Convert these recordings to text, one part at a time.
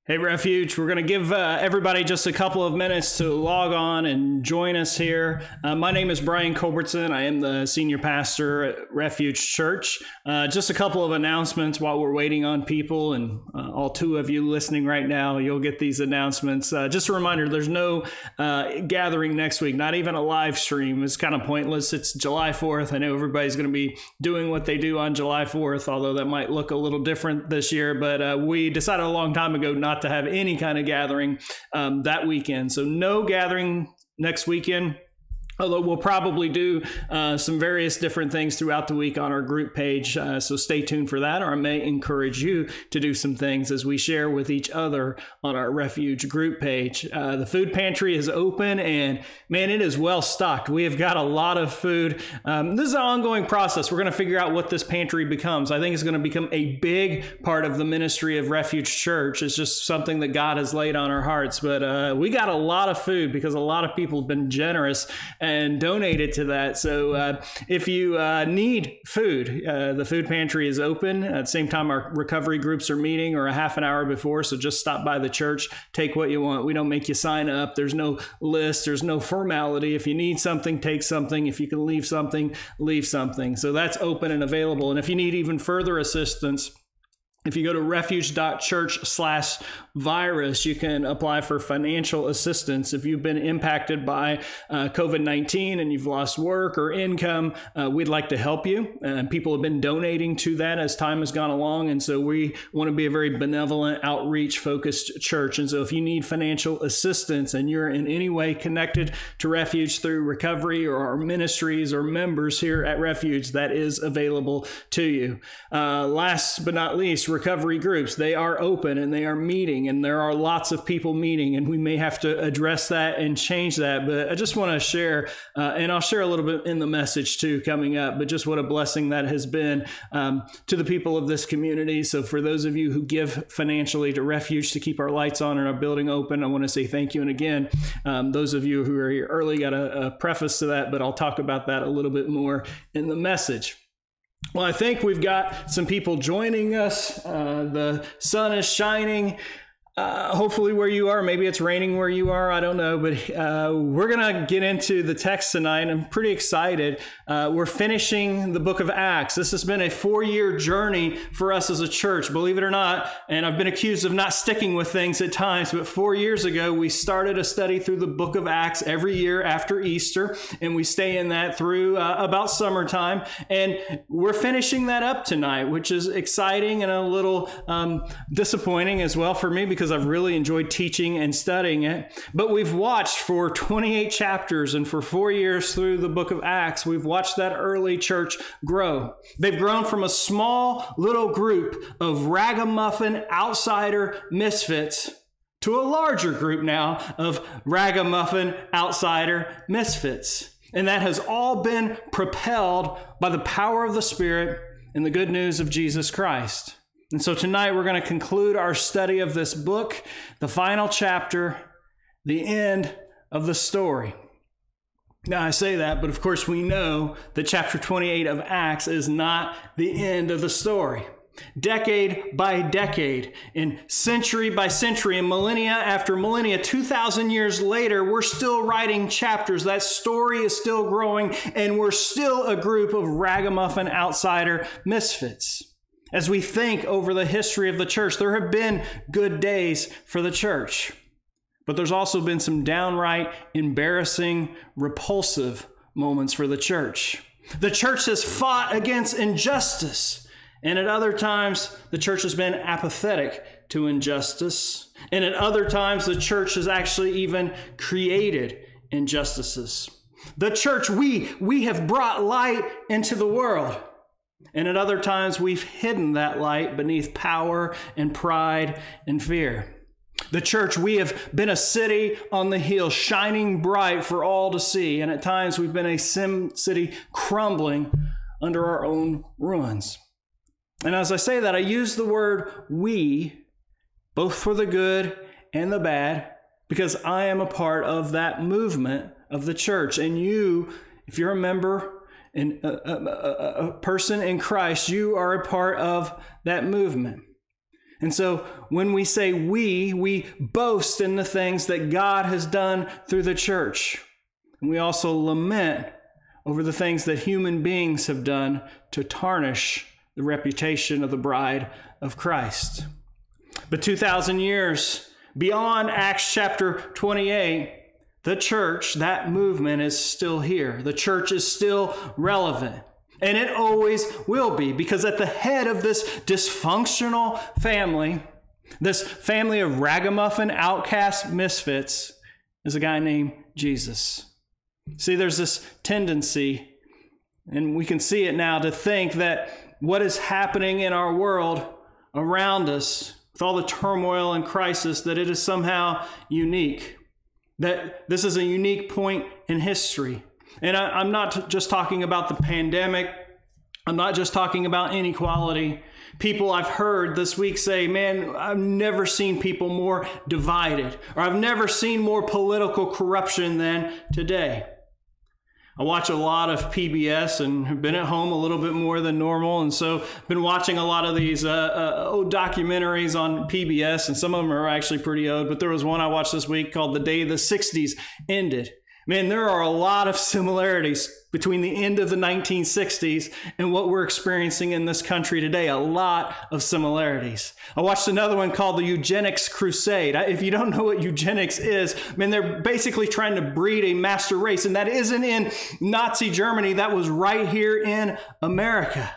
Hey Refuge, we're going to give everybody just a couple of minutes to log on and join us here. My name is Brian Culbertson. I am the senior pastor at Refuge Church. Just a couple of announcements while we're waiting on people, and all two of you listening right now, you'll get these announcements. Just a reminder, there's no gathering next week, not even a live stream. It's kind of pointless. It's July 4th. I know everybody's going to be doing what they do on July 4th, although that might look a little different this year, but we decided a long time ago not to have any kind of gathering that weekend. So no gathering next weekend. Although we'll probably do some various different things throughout the week on our group page. So stay tuned for that, or I may encourage you to do some things as we share with each other on our Refuge group page. The food pantry is open, and man, it is well stocked. We have got a lot of food. This is an ongoing process. We're going to figure out what this pantry becomes. I think it's going to become a big part of the ministry of Refuge Church. It's just something that God has laid on our hearts. But we got a lot of food because a lot of people have been generous and donated to that. So if you need food, the food pantry is open. At the same time, our recovery groups are meeting, or a half an hour before. So just stop by the church, take what you want. We don't make you sign up. There's no list. There's no formality. If you need something, take something. If you can leave something, leave something. So that's open and available. And if you need even further assistance, if you go to refuge.church/virus, you can apply for financial assistance. If you've been impacted by COVID-19 and you've lost work or income, we'd like to help you. People have been donating to that as time has gone along. And so we want to be a very benevolent, outreach-focused church. And so if you need financial assistance and you're in any way connected to Refuge through recovery or our ministries or members here at Refuge, that is available to you. Last but not least, recovery groups, they are open and they are meeting, and there are lots of people meeting, and we may have to address that and change that. But I just want to share, and I'll share a little bit in the message too coming up, but just what a blessing that has been to the people of this community. So for those of you who give financially to Refuge to keep our lights on and our building open, I want to say thank you. And again, those of you who are here early got a preface to that, but I'll talk about that a little bit more in the message. Well, I think we've got some people joining us. The sun is shining. Hopefully where you are, maybe it's raining where you are, I don't know, but we're going to get into the text tonight. I'm pretty excited. We're finishing the book of Acts. This has been a 4-year journey for us as a church, believe it or not, and I've been accused of not sticking with things at times, but 4 years ago, we started a study through the book of Acts every year after Easter, and we stay in that through about summertime, and we're finishing that up tonight, which is exciting and a little disappointing as well for me, because I've really enjoyed teaching and studying it. But we've watched for 28 chapters, and for 4 years through the book of Acts, we've watched that early church grow. They've grown from a small little group of ragamuffin outsider misfits to a larger group now of ragamuffin outsider misfits. And that has all been propelled by the power of the Spirit and the good news of Jesus Christ. And so tonight we're going to conclude our study of this book, the final chapter, the end of the story. Now I say that, but of course we know that chapter 28 of Acts is not the end of the story. Decade by decade, and century by century, and millennia after millennia, 2,000 years later, we're still writing chapters. That story is still growing, and we're still a group of ragamuffin outsider misfits. As we think over the history of the church, there have been good days for the church, but there's also been some downright embarrassing, repulsive moments for the church. The church has fought against injustice, and at other times, the church has been apathetic to injustice, and at other times, the church has actually even created injustices. The church, we have brought light into the world. And at other times, we've hidden that light beneath power and pride and fear. The church, we have been a city on the hill, shining bright for all to see. And at times, we've been a city crumbling under our own ruins. And as I say that, I use the word we, both for the good and the bad, because I am a part of that movement of the church. And you, if you're a member and a person in Christ, you are a part of that movement. And so when we say we boast in the things that God has done through the church. And we also lament over the things that human beings have done to tarnish the reputation of the bride of Christ. But 2,000 years beyond Acts chapter 28, the church, that movement is still here. The church is still relevant. And it always will be, because at the head of this dysfunctional family, this family of ragamuffin, outcast misfits, is a guy named Jesus. See, there's this tendency, and we can see it now, to think that what is happening in our world around us, with all the turmoil and crisis, that it is somehow unique, that this is a unique point in history. And I'm not just talking about the pandemic. I'm not just talking about inequality. People I've heard this week say, man, I've never seen people more divided, or I've never seen more political corruption than today. I watch a lot of PBS and have been at home a little bit more than normal. And so I've been watching a lot of these old documentaries on PBS, and some of them are actually pretty old. But there was one I watched this week called The Day the 60s Ended. Man, there are a lot of similarities between the end of the 1960s and what we're experiencing in this country today. A lot of similarities. I watched another one called The Eugenics Crusade. If you don't know what eugenics is, man, they're basically trying to breed a master race. And that isn't in Nazi Germany. That was right here in America.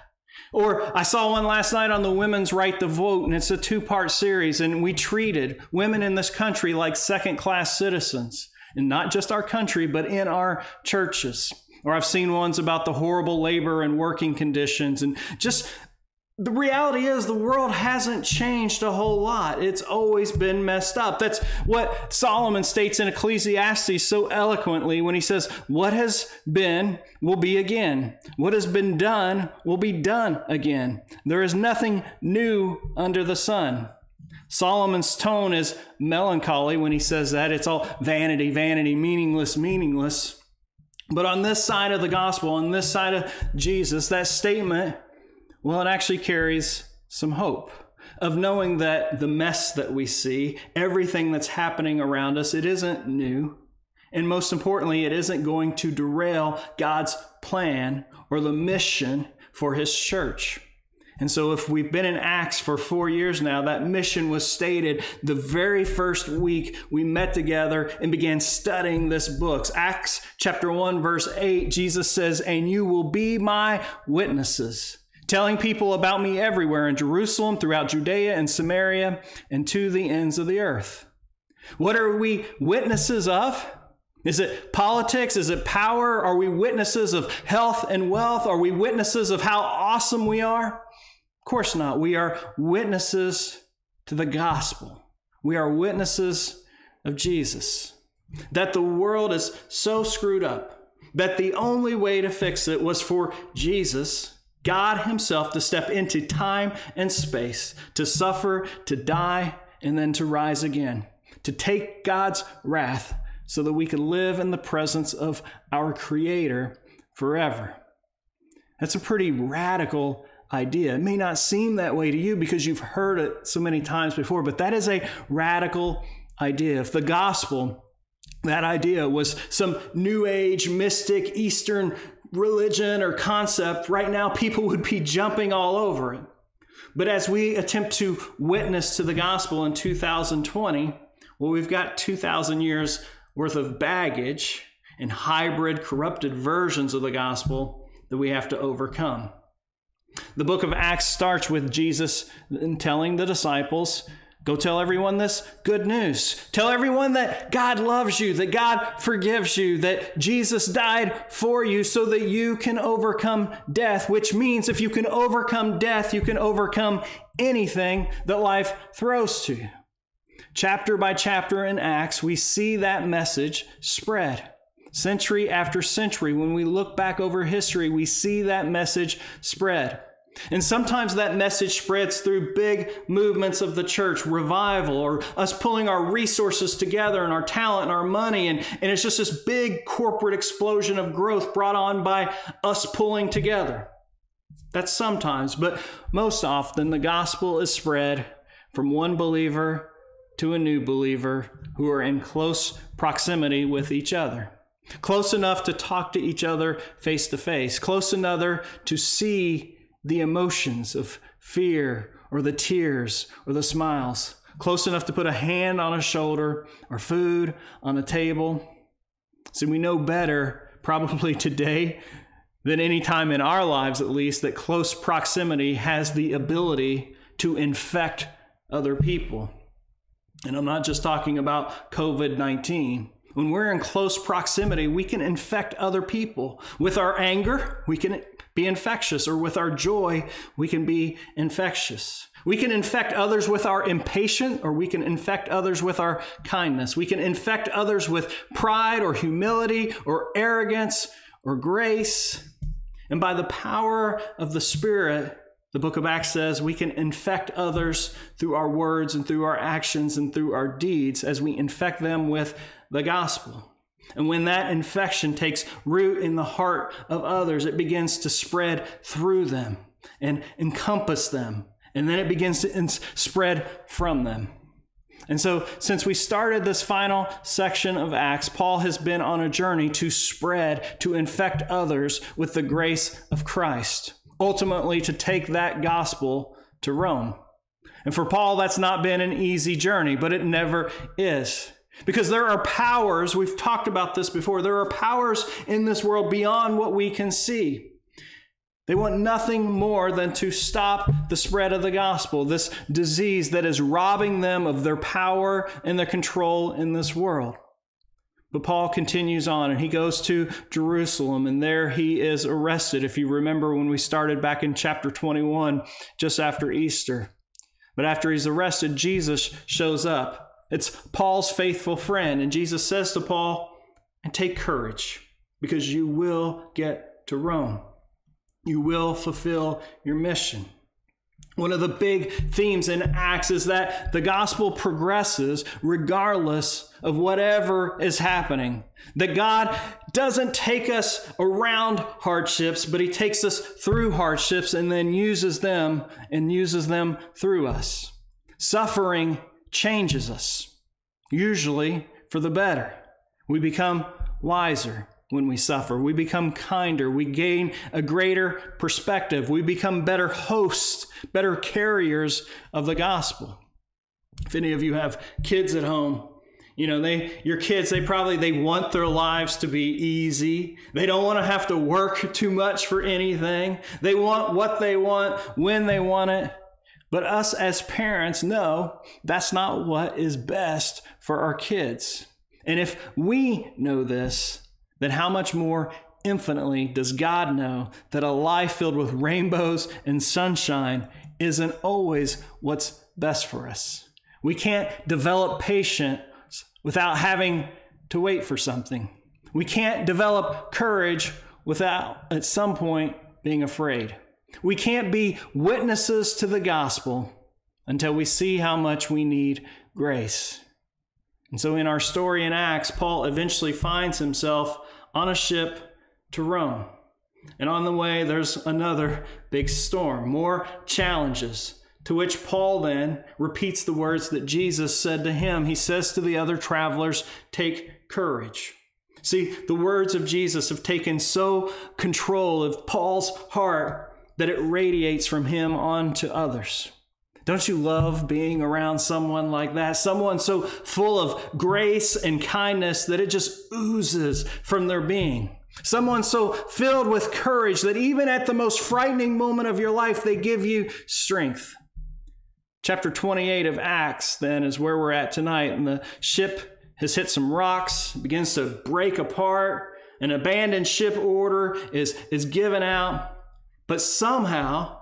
Or I saw one last night on the women's right to vote, and it's a 2-part series. And we treated women in this country like second-class citizens. And not just our country, but in our churches. Or I've seen ones about the horrible labor and working conditions. And just the reality is the world hasn't changed a whole lot. It's always been messed up. That's what Solomon states in Ecclesiastes so eloquently when he says, what has been will be again. What has been done will be done again. There is nothing new under the sun. Solomon's tone is melancholy when he says that. It's all vanity, vanity, meaningless, meaningless. But on this side of the gospel, on this side of Jesus, that statement, well, it actually carries some hope of knowing that the mess that we see, everything that's happening around us, it isn't new. And most importantly, it isn't going to derail God's plan or the mission for his church. And so if we've been in Acts for 4 years now, that mission was stated the very first week we met together and began studying this book. Acts chapter 1, verse 8, Jesus says, and you will be my witnesses, telling people about me everywhere in Jerusalem, throughout Judea and Samaria, and to the ends of the earth. What are we witnesses of? Is it politics? Is it power? Are we witnesses of health and wealth? Are we witnesses of how awesome we are? Of course not. We are witnesses to the gospel. We are witnesses of Jesus. That the world is so screwed up that the only way to fix it was for Jesus, God himself, to step into time and space, to suffer, to die, and then to rise again, to take God's wrath so that we could live in the presence of our Creator forever. That's a pretty radical idea. It may not seem that way to you because you've heard it so many times before, but that is a radical idea. If the gospel, that idea, was some new age, mystic, Eastern religion or concept, right now people would be jumping all over it. But as we attempt to witness to the gospel in 2020, well, we've got 2,000 years worth of baggage and hybrid, corrupted versions of the gospel that we have to overcome. The book of Acts starts with Jesus telling the disciples, go tell everyone this good news. Tell everyone that God loves you, that God forgives you, that Jesus died for you so that you can overcome death, which means if you can overcome death, you can overcome anything that life throws to you. Chapter by chapter in Acts, we see that message spread. Century after century, when we look back over history, we see that message spread. And sometimes that message spreads through big movements of the church, revival, or us pulling our resources together and our talent and our money. And it's just this big corporate explosion of growth brought on by us pulling together. That's sometimes, but most often the gospel is spread from one believer to a new believer who are in close proximity with each other. Close enough to talk to each other face to face. Close enough to see the emotions of fear or the tears or the smiles. Close enough to put a hand on a shoulder or food on a table. So we know better probably today than any time in our lives, at least, that close proximity has the ability to infect other people. And I'm not just talking about COVID-19. When we're in close proximity, we can infect other people. With our anger, we can be infectious, or with our joy, we can be infectious. We can infect others with our impatience, or we can infect others with our kindness. We can infect others with pride or humility or arrogance or grace. And by the power of the Spirit, the book of Acts says we can infect others through our words and through our actions and through our deeds as we infect them with the gospel. And when that infection takes root in the heart of others, it begins to spread through them and encompass them. And then it begins to spread from them. And so since we started this final section of Acts, Paul has been on a journey to spread, to infect others with the grace of Christ, ultimately to take that gospel to Rome. And for Paul, that's not been an easy journey, but it never is. Because there are powers, we've talked about this before, there are powers in this world beyond what we can see. They want nothing more than to stop the spread of the gospel, this disease that is robbing them of their power and their control in this world. But Paul continues on, and he goes to Jerusalem, and there he is arrested. If you remember when we started back in chapter 21, just after Easter. But after he's arrested, Jesus shows up. It's Paul's faithful friend, and Jesus says to Paul, "And take courage, because you will get to Rome. You will fulfill your mission." One of the big themes in Acts is that the gospel progresses regardless of whatever is happening. That God doesn't take us around hardships, but he takes us through hardships and then uses them through us. Suffering changes us, usually for the better. We become wiser when we suffer. We become kinder. We gain a greater perspective. We become better hosts, better carriers of the gospel. If any of you have kids at home, your kids, they want their lives to be easy. They don't want to have to work too much for anything. They want what they want when they want it. But us as parents know that's not what is best for our kids. And if we know this, then how much more infinitely does God know that a life filled with rainbows and sunshine isn't always what's best for us? We can't develop patience without having to wait for something. We can't develop courage without, at some point, being afraid. We can't be witnesses to the gospel until we see how much we need grace. And so in our story in Acts, Paul eventually finds himself on a ship to Rome. And on the way, there's another big storm, more challenges, to which Paul then repeats the words that Jesus said to him. He says to the other travelers, "Take courage." See, the words of Jesus have taken so control of Paul's heart that it radiates from him on to others. Don't you love being around someone like that? Someone so full of grace and kindness that it just oozes from their being. Someone so filled with courage that even at the most frightening moment of your life, they give you strength. Chapter 28 of Acts, then, is where we're at tonight. And the ship has hit some rocks, begins to break apart. An abandoned ship order is given out. But somehow,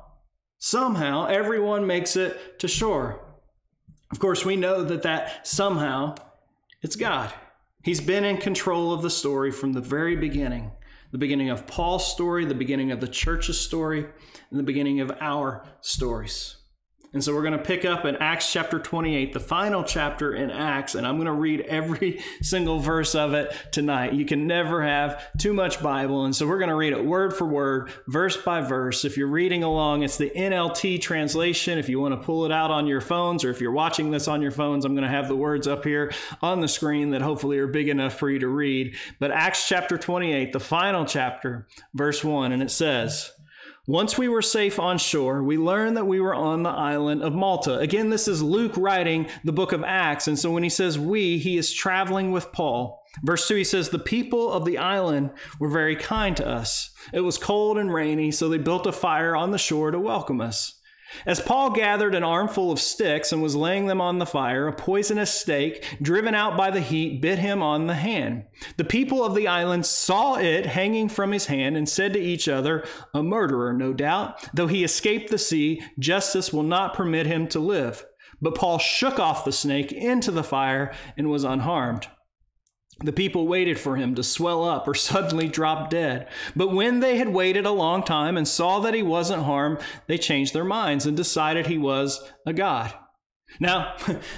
everyone makes it to shore. Of course, we know that somehow, it's God. He's been in control of the story from the very beginning. The beginning of Paul's story, the beginning of the church's story, and the beginning of our stories. And so we're going to pick up in Acts chapter 28, the final chapter in Acts, and I'm going to read every single verse of it tonight. You can never have too much Bible, and so we're going to read it word for word, verse by verse. If you're reading along, it's the NLT translation. If you want to pull it out on your phones, or if you're watching this on your phones, I'm going to have the words up here on the screen that hopefully are big enough for you to read. But Acts chapter 28, the final chapter, verse 1, and it says, "Once we were safe on shore, we learned that we were on the island of Malta." Again, this is Luke writing the book of Acts. And so when he says we, he is traveling with Paul. Verse 2, he says, "The people of the island were very kind to us. It was cold and rainy, so they built a fire on the shore to welcome us. As Paul gathered an armful of sticks and was laying them on the fire, a poisonous snake, driven out by the heat, bit him on the hand. The people of the island saw it hanging from his hand and said to each other, 'A murderer, no doubt. Though he escaped the sea, justice will not permit him to live.' But Paul shook off the snake into the fire and was unharmed. The people waited for him to swell up or suddenly drop dead. But when they had waited a long time and saw that he wasn't harmed, they changed their minds and decided he was a god." Now,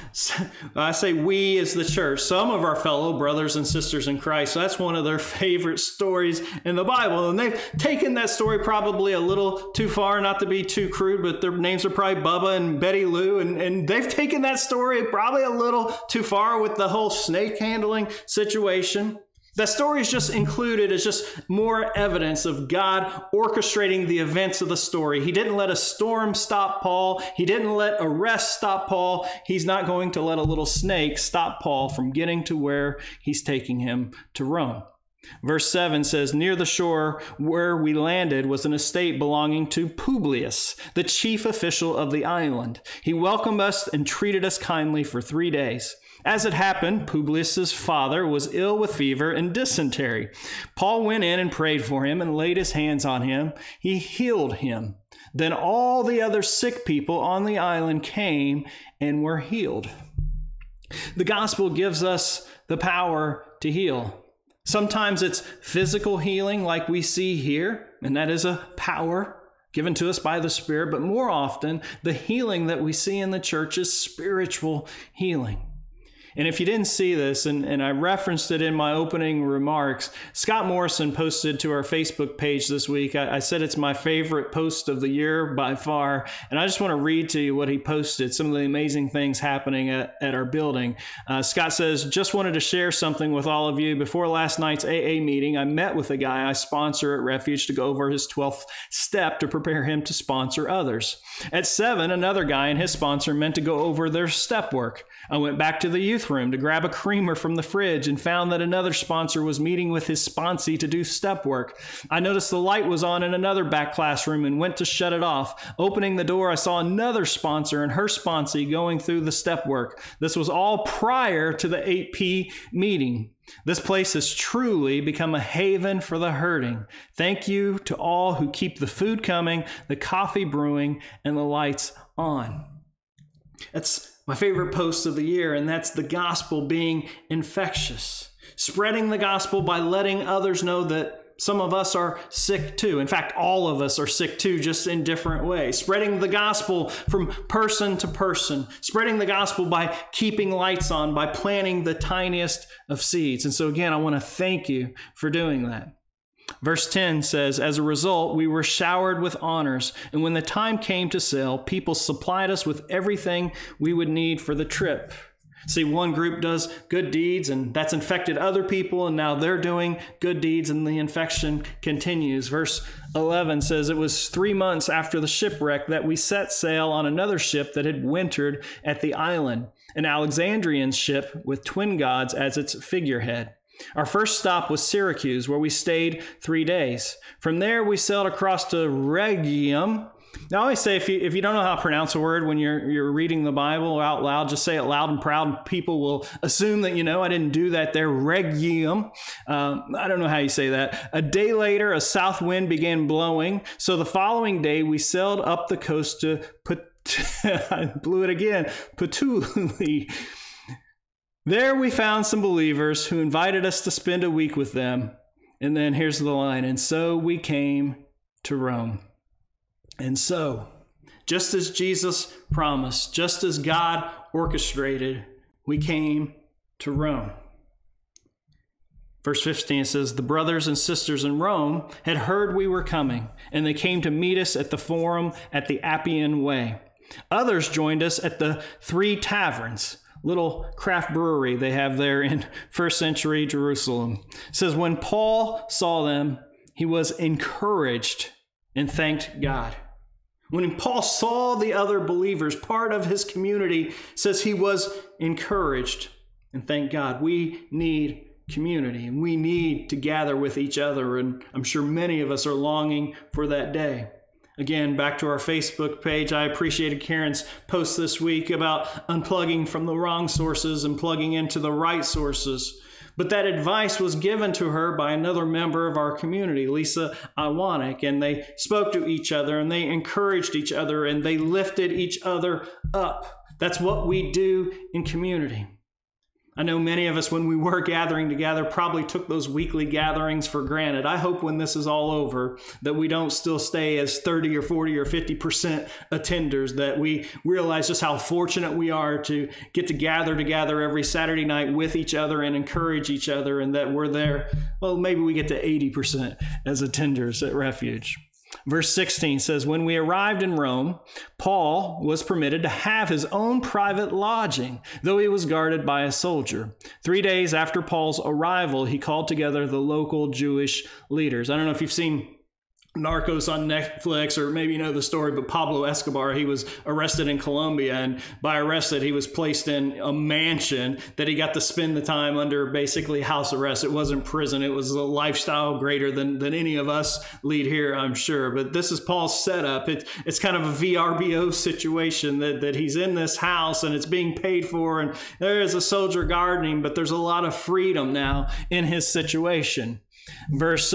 I say we as the church, some of our fellow brothers and sisters in Christ, that's one of their favorite stories in the Bible. And they've taken that story probably a little too far, not to be too crude, but their names are probably Bubba and Betty Lou. And they've taken that story probably a little too far with the whole snake handling situation. That story is just included as just more evidence of God orchestrating the events of the story. He didn't let a storm stop Paul. He didn't let arrest stop Paul. He's not going to let a little snake stop Paul from getting to where he's taking him to Rome. Verse 7 says, "Near the shore where we landed was an estate belonging to Publius, the chief official of the island. He welcomed us and treated us kindly for 3 days. As it happened, Publius's father was ill with fever and dysentery. Paul went in and prayed for him and laid his hands on him. He healed him. Then all the other sick people on the island came and were healed." The gospel gives us the power to heal. Sometimes it's physical healing like we see here, and that is a power given to us by the Spirit. But more often, the healing that we see in the church is spiritual healing. And if you didn't see this, and I referenced it in my opening remarks, Scott Morrison posted to our Facebook page this week. I said it's my favorite post of the year by far. And I just want to read to you what he posted, some of the amazing things happening at our building. Scott says, "Just wanted to share something with all of you. Before last night's AA meeting, I met with a guy I sponsor at Refuge to go over his 12th step to prepare him to sponsor others. At 7, another guy and his sponsor meant to go over their step work. I went back to the youth room to grab a creamer from the fridge and found that another sponsor was meeting with his sponsee to do step work. I noticed the light was on in another back classroom and went to shut it off. Opening the door, I saw another sponsor and her sponsee going through the step work. This was all prior to the 8P meeting. This place has truly become a haven for the hurting. Thank you to all who keep the food coming, the coffee brewing, and the lights on." That's my favorite post of the year, and that's the gospel being infectious. Spreading the gospel by letting others know that some of us are sick too. In fact, all of us are sick too, just in different ways. Spreading the gospel from person to person. Spreading the gospel by keeping lights on, by planting the tiniest of seeds. And so again, I want to thank you for doing that. Verse 10 says, "As a result, we were showered with honors, and when the time came to sail, people supplied us with everything we would need for the trip." See, one group does good deeds, and that's infected other people, and now they're doing good deeds, and the infection continues. Verse 11 says, "It was 3 months after the shipwreck that we set sail on another ship that had wintered at the island, an Alexandrian ship with twin gods as its figurehead. Our first stop was Syracuse, where we stayed 3 days. From there, we sailed across to Rhegium." Now, I always say, if you don't know how to pronounce a word when you're reading the Bible out loud, just say it loud and proud, and people will assume that you know. I didn't do that there. Rhegium. I don't know how you say that. A day later, a south wind began blowing. So the following day, we sailed up the coast to I blew it again, Puteoli. There we found some believers who invited us to spend a week with them. And then here's the line, "And so we came to Rome." And so, just as Jesus promised, just as God orchestrated, we came to Rome. Verse 15 says, the brothers and sisters in Rome had heard we were coming, and they came to meet us at the Forum at the Appian Way. Others joined us at the Three Taverns, little craft brewery they have there in first century Jerusalem. It says, when Paul saw them, he was encouraged and thanked God. When Paul saw the other believers, part of his community, it says he was encouraged and thanked God. We need community, and we need to gather with each other, and I'm sure many of us are longing for that day. Again, back to our Facebook page, I appreciated Karen's post this week about unplugging from the wrong sources and plugging into the right sources. But that advice was given to her by another member of our community, Lisa Iwanek, and they spoke to each other and they encouraged each other and they lifted each other up. That's what we do in community. I know many of us, when we were gathering together, probably took those weekly gatherings for granted. I hope when this is all over that we don't still stay as 30 or 40 or 50% attenders, that we realize just how fortunate we are to get to gather together every Saturday night with each other and encourage each other, and that we're there. Well, maybe we get to 80% as attenders at Refuge. Verse 16 says, when we arrived in Rome, Paul was permitted to have his own private lodging, though he was guarded by a soldier. 3 days after Paul's arrival, he called together the local Jewish leaders. I don't know if you've seen Narcos on Netflix, or maybe you know the story, but Pablo Escobar, he was arrested in Colombia, and by arrested, he was placed in a mansion that he got to spend the time under basically house arrest. It wasn't prison. It was a lifestyle greater than any of us lead here, I'm sure. But this is Paul's setup. It's kind of a VRBO situation that he's in this house and it's being paid for, and there is a soldier guarding him, but there's a lot of freedom now in his situation. Verse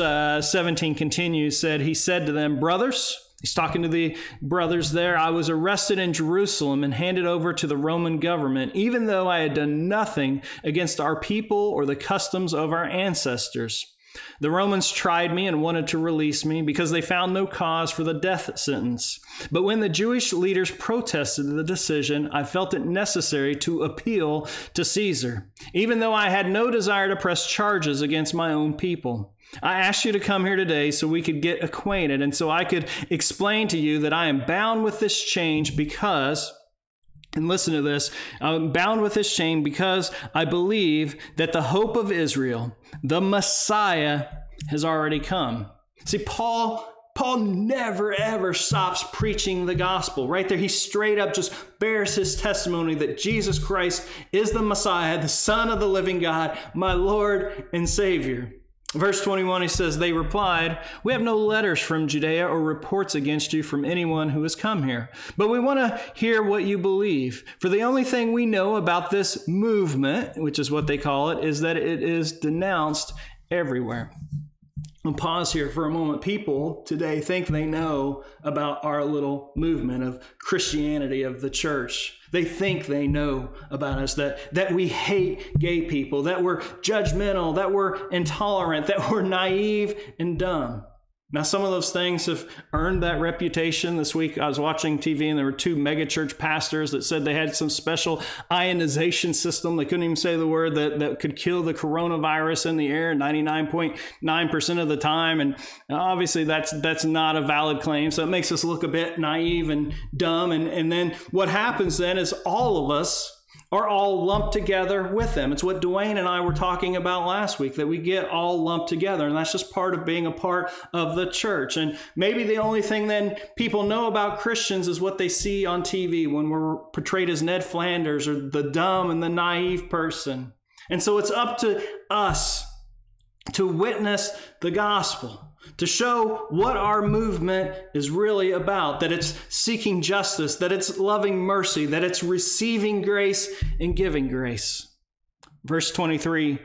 17 continues, he said to them, brothers, he's talking to the brothers there, I was arrested in Jerusalem and handed over to the Roman government, even though I had done nothing against our people or the customs of our ancestors. The Romans tried me and wanted to release me because they found no cause for the death sentence. But when the Jewish leaders protested the decision, I felt it necessary to appeal to Caesar, even though I had no desire to press charges against my own people. I asked you to come here today so we could get acquainted and so I could explain to you that I am bound with this change because, and listen to this, I'm bound with this chain because I believe that the hope of Israel, the Messiah, has already come. See, Paul never, ever stops preaching the gospel. Right there, he straight up just bears his testimony that Jesus Christ is the Messiah, the Son of the living God, my Lord and Savior. Verse 21, he says, they replied, we have no letters from Judea or reports against you from anyone who has come here, but we want to hear what you believe. For the only thing we know about this movement, which is what they call it, is that it is denounced everywhere. I'll pause here for a moment. People today think they know about our little movement of Christianity, of the church. They think they know about us, that we hate gay people, that we're judgmental, that we're intolerant, that we're naive and dumb. Now, some of those things have earned that reputation. This week, I was watching TV and there were two megachurch pastors that said they had some special ionization system. They couldn't even say the word that could kill the coronavirus in the air 99.9% of the time. And obviously, that's not a valid claim. So it makes us look a bit naive and dumb. And then what happens then is all of us are all lumped together with them. It's what Dwayne and I were talking about last week, that we get all lumped together. And that's just part of being a part of the church. And maybe the only thing then people know about Christians is what they see on TV when we're portrayed as Ned Flanders or the dumb and the naive person. And so it's up to us to witness the gospel, to show what our movement is really about, that it's seeking justice, that it's loving mercy, that it's receiving grace and giving grace. Verse 23,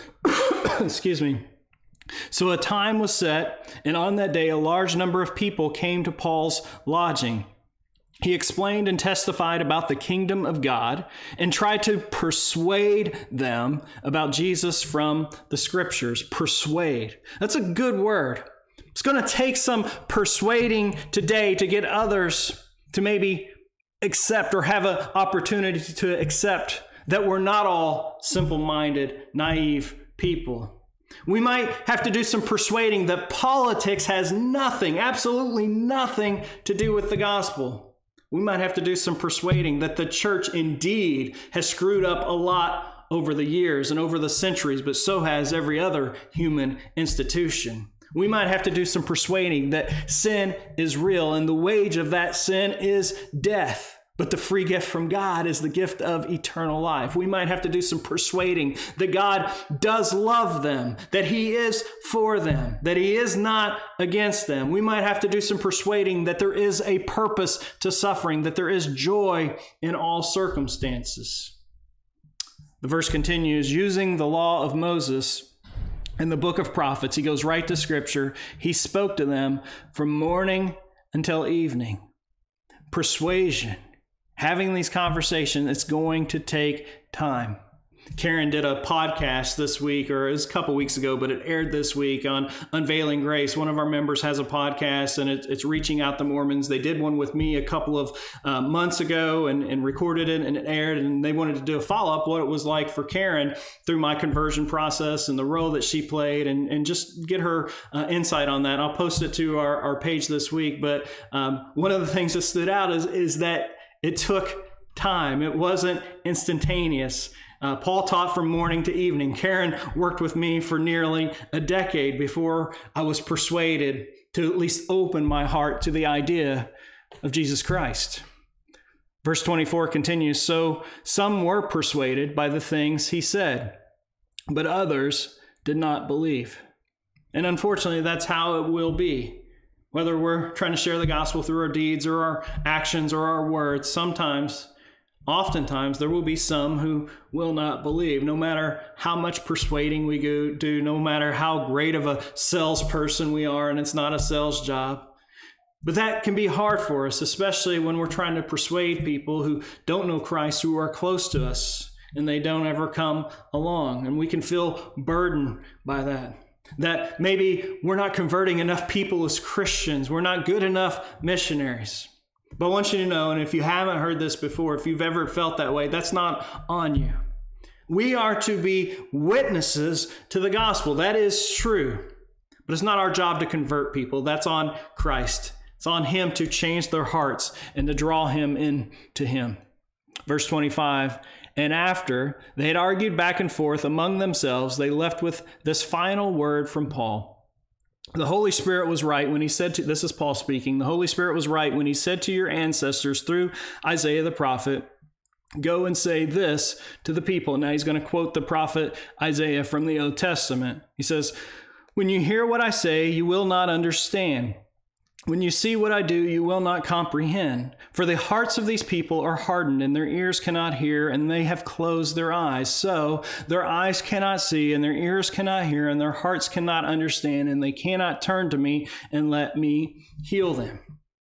excuse me. So a time was set, and on that day a large number of people came to Paul's lodging. He explained and testified about the kingdom of God and tried to persuade them about Jesus from the scriptures. Persuade. That's a good word. It's going to take some persuading today to get others to maybe accept or have an opportunity to accept that we're not all simple-minded, naive people. We might have to do some persuading that politics has nothing, absolutely nothing to do with the gospel. We might have to do some persuading that the church indeed has screwed up a lot over the years and over the centuries, but so has every other human institution. We might have to do some persuading that sin is real and the wage of that sin is death, but the free gift from God is the gift of eternal life. We might have to do some persuading that God does love them, that He is for them, that He is not against them. We might have to do some persuading that there is a purpose to suffering, that there is joy in all circumstances. The verse continues, using the law of Moses in the book of prophets, he goes right to Scripture. He spoke to them from morning until evening. Persuasion, having these conversations, it's going to take time. Karen did a podcast this week, or it was a couple weeks ago, but it aired this week on Unveiling Grace. One of our members has a podcast, and it's reaching out to Mormons. They did one with me a couple of months ago and recorded it, and it aired, and they wanted to do a follow-up, what it was like for Karen through my conversion process and the role that she played, and just get her insight on that. I'll post it to our page this week, but one of the things that stood out is that it took time. It wasn't instantaneous. Paul taught from morning to evening. Karen worked with me for nearly a decade before I was persuaded to at least open my heart to the idea of Jesus Christ. Verse 24 continues, so some were persuaded by the things he said, but others did not believe. And unfortunately, that's how it will be. Whether we're trying to share the gospel through our deeds or our actions or our words, oftentimes there will be some who will not believe, no matter how much persuading we do, no matter how great of a salesperson we are, and it's not a sales job. But that can be hard for us, especially when we're trying to persuade people who don't know Christ, who are close to us, and they don't ever come along. And we can feel burdened by that. That maybe we're not converting enough people as Christians. We're not good enough missionaries. But I want you to know, and if you haven't heard this before, if you've ever felt that way, that's not on you. We are to be witnesses to the gospel. That is true. But it's not our job to convert people. That's on Christ. It's on Him to change their hearts and to draw them into Him. Verse 25, and after they had argued back and forth among themselves, they left with this final word from Paul. The Holy Spirit was right when he said to, this is Paul speaking, the Holy Spirit was right when he said to your ancestors through Isaiah the prophet, go and say this to the people. Now he's going to quote the prophet Isaiah from the Old Testament. He says, when you hear what I say, you will not understand. When you see what I do, you will not comprehend. For the hearts of these people are hardened, and their ears cannot hear, and they have closed their eyes. So their eyes cannot see, and their ears cannot hear, and their hearts cannot understand, and they cannot turn to me and let me heal them.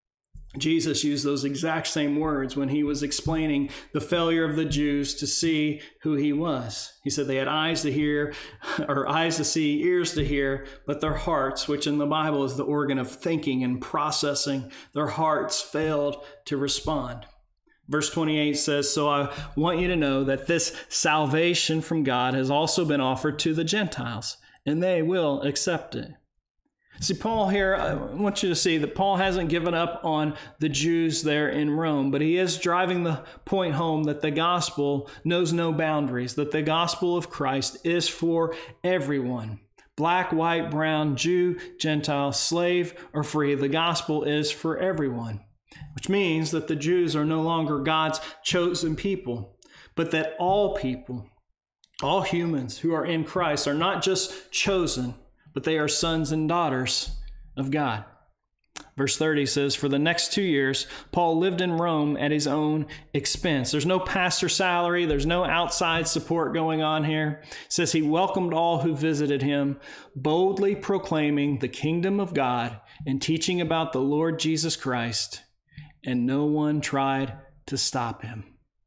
Jesus used those exact same words when he was explaining the failure of the Jews to see who he was. He said they had eyes to hear, or eyes to see, ears to hear, but their hearts, which in the Bible is the organ of thinking and processing, their hearts failed to respond. Verse 28 says, so I want you to know that this salvation from God has also been offered to the Gentiles, and they will accept it. See, Paul here, I want you to see that Paul hasn't given up on the Jews there in Rome, but he is driving the point home that the gospel knows no boundaries, that the gospel of Christ is for everyone. Black, white, brown, Jew, Gentile, slave, or free, the gospel is for everyone, which means that the Jews are no longer God's chosen people, but that all people, all humans who are in Christ are not just chosen, but they are sons and daughters of God. Verse 30 says, for the next 2 years, Paul lived in Rome at his own expense. There's no pastor salary. There's no outside support going on here. It says he welcomed all who visited him, boldly proclaiming the kingdom of God and teaching about the Lord Jesus Christ, and no one tried to stop him.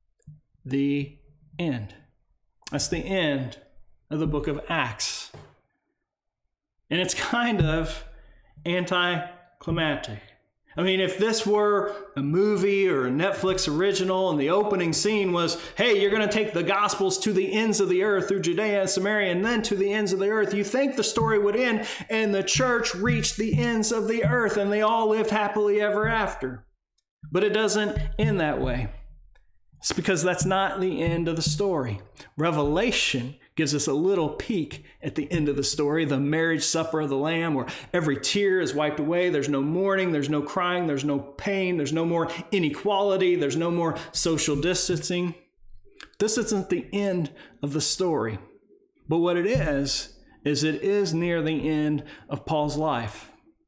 The end. That's the end of the book of Acts. And it's kind of anticlimactic. I mean, if this were a movie or a Netflix original and the opening scene was, hey, you're going to take the Gospels to the ends of the earth through Judea and Samaria and then to the ends of the earth, you think the story would end and the church reached the ends of the earth and they all lived happily ever after. But it doesn't end that way. It's because that's not the end of the story. Revelation gives us a little peek at the end of the story, the marriage supper of the Lamb, where every tear is wiped away. There's no mourning, there's no crying, there's no pain, there's no more inequality, there's no more social distancing. This isn't the end of the story. But what it is it is near the end of Paul's life.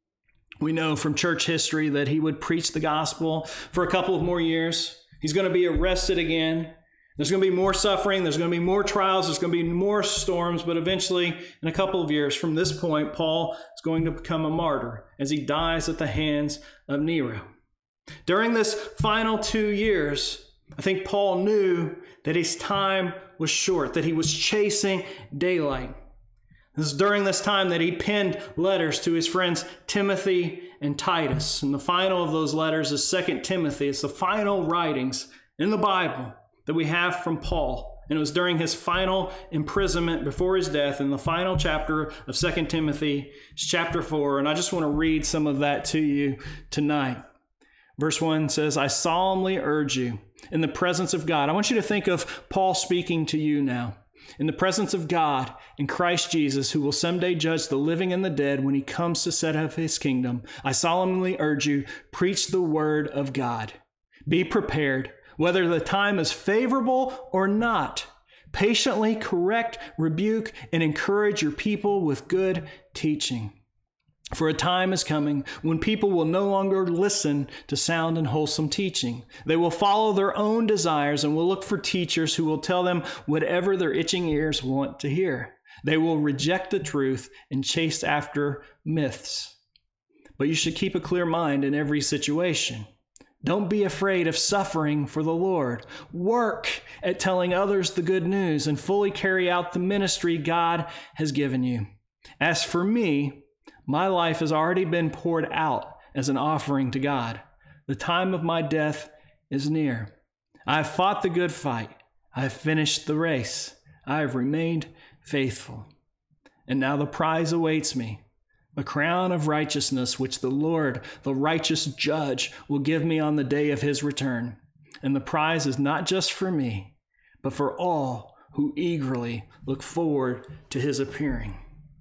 We know from church history that he would preach the gospel for a couple of more years. He's going to be arrested again. There's going to be more suffering. There's going to be more trials. There's going to be more storms. But eventually, in a couple of years from this point, Paul is going to become a martyr as he dies at the hands of Nero. During this final 2 years, I think Paul knew that his time was short, that he was chasing daylight. This is during this time that he penned letters to his friends Timothy and Titus. And the final of those letters is 2 Timothy. It's the final writings in the Bible that we have from Paul. And it was during his final imprisonment before his death in the final chapter of 2 Timothy, chapter 4. And I just want to read some of that to you tonight. Verse 1 says, I solemnly urge you in the presence of God. I want you to think of Paul speaking to you now. In the presence of God in Christ Jesus, who will someday judge the living and the dead when he comes to set up his kingdom, I solemnly urge you, preach the word of God. Be prepared, whether the time is favorable or not. Patiently correct, rebuke, and encourage your people with good teaching. For a time is coming when people will no longer listen to sound and wholesome teaching. They will follow their own desires and will look for teachers who will tell them whatever their itching ears want to hear. They will reject the truth and chase after myths. But you should keep a clear mind in every situation. Don't be afraid of suffering for the Lord. Work at telling others the good news and fully carry out the ministry God has given you. As for me, my life has already been poured out as an offering to God. The time of my death is near. I have fought the good fight. I have finished the race. I have remained faithful. And now the prize awaits me, a crown of righteousness which the Lord, the righteous judge, will give me on the day of his return. And the prize is not just for me, but for all who eagerly look forward to his appearing.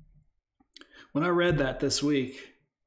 When I read that this week,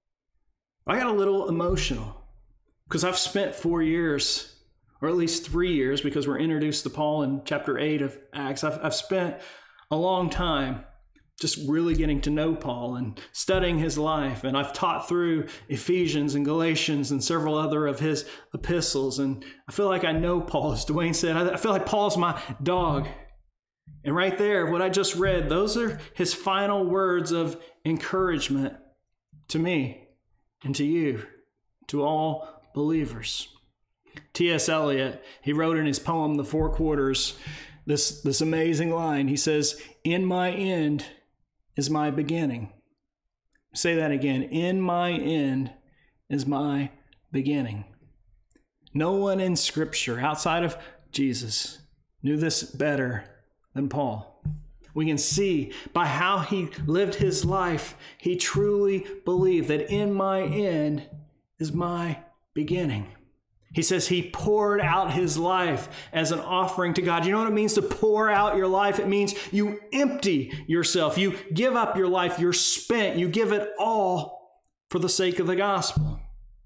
I got a little emotional because I've spent 4 years, or at least 3 years, because we're introduced to Paul in chapter 8 of Acts. I've spent a long time just really getting to know Paul and studying his life. And I've taught through Ephesians and Galatians and several other of his epistles. And I feel like I know Paul, as Dwayne said. I feel like Paul's my dog. And right there, what I just read, those are his final words of encouragement to me and to you, to all believers. T.S. Eliot, he wrote in his poem, The Four Quarters, this amazing line. He says, in my end is my beginning. Say that again. In my end is my beginning. No one in Scripture outside of Jesus knew this better than Paul. We can see by how he lived his life, he truly believed that in my end is my beginning. He says he poured out his life as an offering to God. You know what it means to pour out your life? It means you empty yourself. You give up your life. You're spent. You give it all for the sake of the gospel.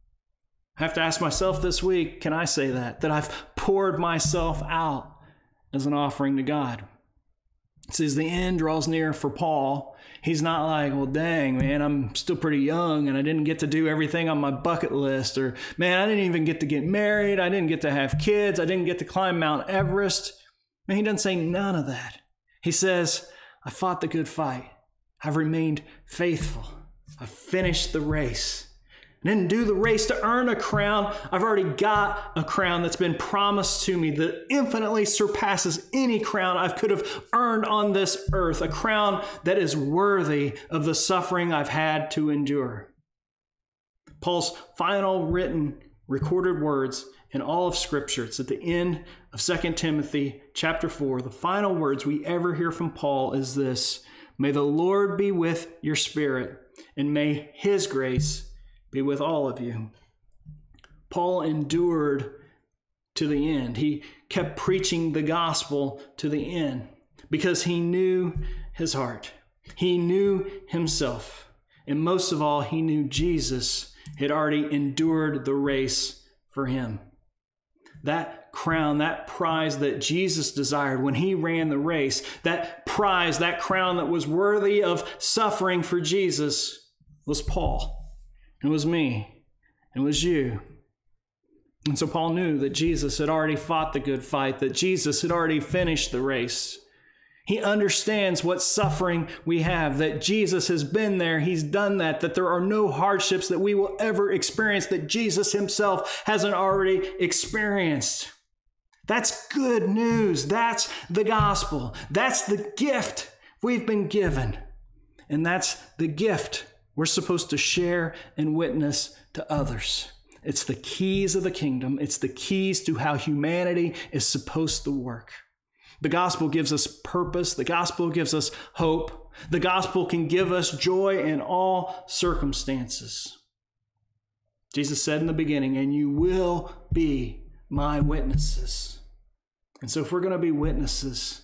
I have to ask myself this week, can I say that I've poured myself out as an offering to God? It says the end draws near for Paul. He's not like, well, dang, man, I'm still pretty young and I didn't get to do everything on my bucket list. Or, man, I didn't even get to get married. I didn't get to have kids. I didn't get to climb Mount Everest. Man, he doesn't say none of that. He says, I fought the good fight. I've remained faithful. I've finished the race. I didn't do the race to earn a crown. I've already got a crown that's been promised to me that infinitely surpasses any crown I could have earned on this earth, a crown that is worthy of the suffering I've had to endure. Paul's final written, recorded words in all of Scripture. It's at the end of 2 Timothy chapter 4. The final words we ever hear from Paul is this: "May the Lord be with your spirit, and may his grace be with all of you." Paul endured to the end. He kept preaching the gospel to the end because he knew his heart. He knew himself. And most of all, he knew Jesus had already endured the race for him. That crown, that prize that Jesus desired when he ran the race, that prize, that crown that was worthy of suffering for Jesus, was Paul. It was me. It was you. And so Paul knew that Jesus had already fought the good fight, that Jesus had already finished the race. He understands what suffering we have, that Jesus has been there, he's done that there are no hardships that we will ever experience that Jesus himself hasn't already experienced. That's good news. That's the gospel. That's the gift we've been given. And that's the gift we're supposed to share and witness to others. It's the keys of the kingdom. It's the keys to how humanity is supposed to work. The gospel gives us purpose. The gospel gives us hope. The gospel can give us joy in all circumstances. Jesus said in the beginning, "And you will be my witnesses." And so if we're going to be witnesses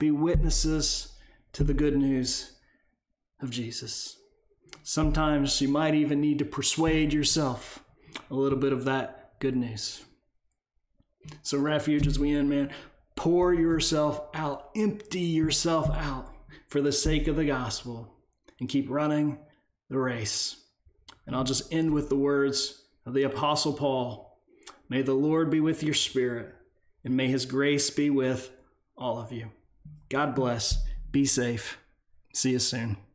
to the good news of Jesus. Sometimes you might even need to persuade yourself a little bit of that good news. So Refuge, as we end, man, pour yourself out, empty yourself out for the sake of the gospel, and keep running the race. And I'll just end with the words of the Apostle Paul. May the Lord be with your spirit, and may his grace be with all of you. God bless. Be safe. See you soon.